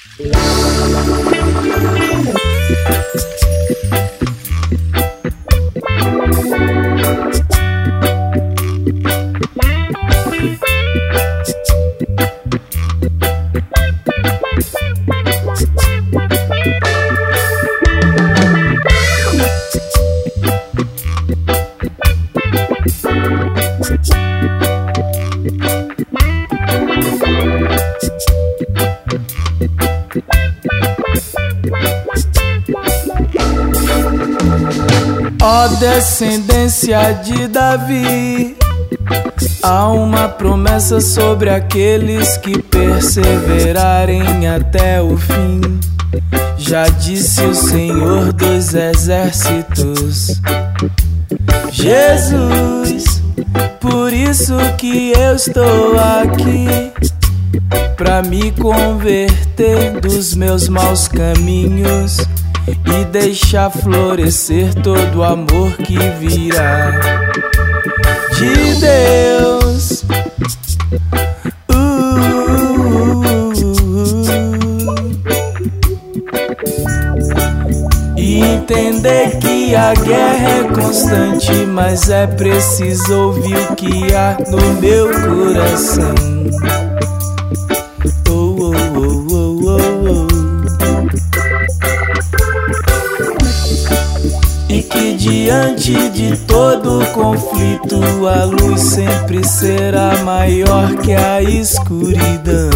Ó descendência de Davi, há uma promessa sobre aqueles que perseverarem até o fim. Já disse o Senhor dos exércitos, Jesus, por isso que eu estou aqui, pra me converter dos meus maus caminhos e deixar florescer todo o amor que virá de Deus. E entender que a guerra é constante, mas é preciso ouvir o que há no meu coração. E que diante de todo conflito a luz sempre será maior que a escuridão.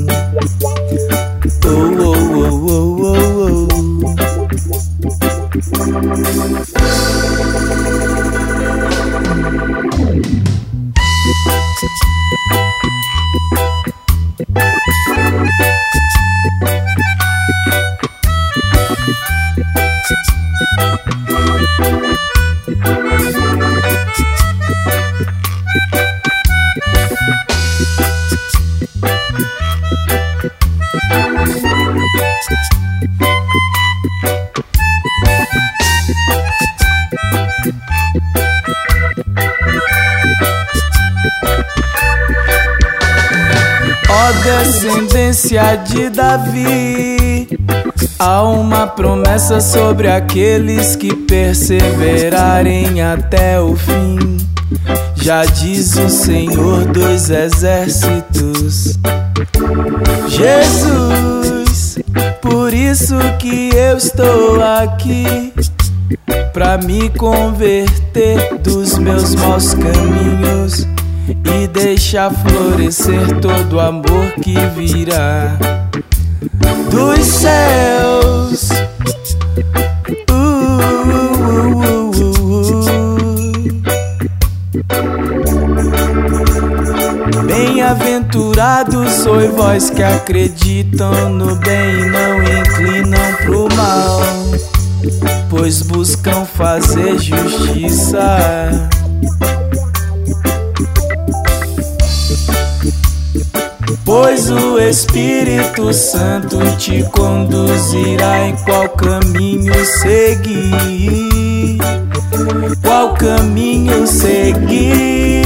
Ó descendência de Davi, há uma promessa sobre aqueles que perseverarem até o fim. Já diz o Senhor dos exércitos, Jesus, por isso que eu estou aqui, pra me converter dos meus maus caminhos e deixar florescer todo o amor que virá dos céus. Bem-aventurados sois vós que acreditam no bem e não inclinam pro mal, pois buscam fazer justiça. Pois o Espírito Santo te conduzirá em qual caminho seguir, qual caminho seguir.